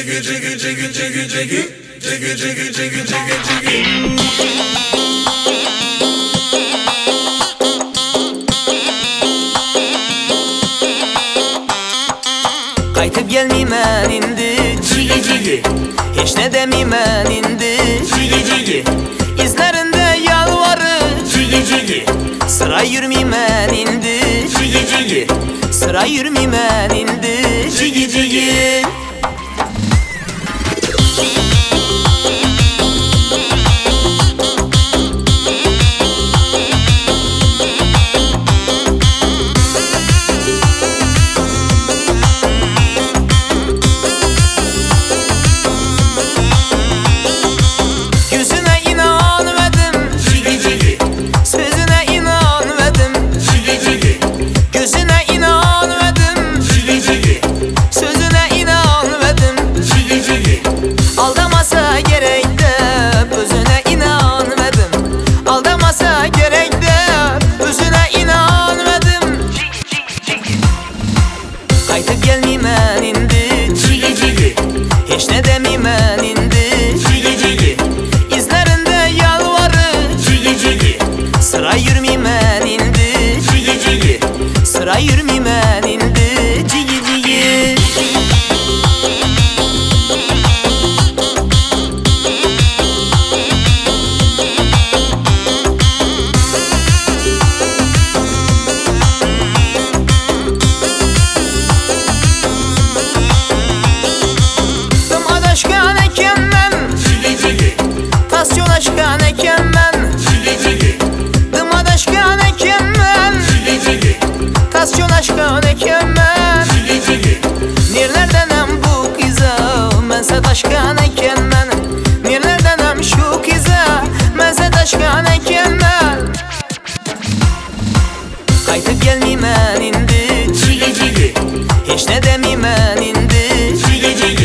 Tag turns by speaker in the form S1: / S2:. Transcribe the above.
S1: Qaytib gelmeymen indi cigi cigi, hiç ne demeymen indi cigi cigi, izlerinde yalvarır cigi cigi, sıra yürümeymen indi cigi cigi, sıra yürümeymen indi cigi cigi. Aldamasa gerek de özüne inanmadım. Aldamasa gerek de özüne inanmadım. Qaytib gelmeymen indi cigi cigi, hiç ne demeymen indi cigi cigi, izlerinde yalvarır cigi cigi, sıra yürümeymen indi cigi cigi, sıra yürümeymen indi cigi cigi. Aşkan eken ben cigi cigi, tas yol aşkan eken ben cigi cigi, dım adaşkan eken ben cigi cigi, tas yol aşkan eken ben cigi cigi. Nerlerdenem bu kıza mense taşkan eken ben, nerlerdenem şu kıza mense taşkan eken ben. Qaytib gelmeymen indi cigi cigi, hiç ne demeymen indi cigi cigi,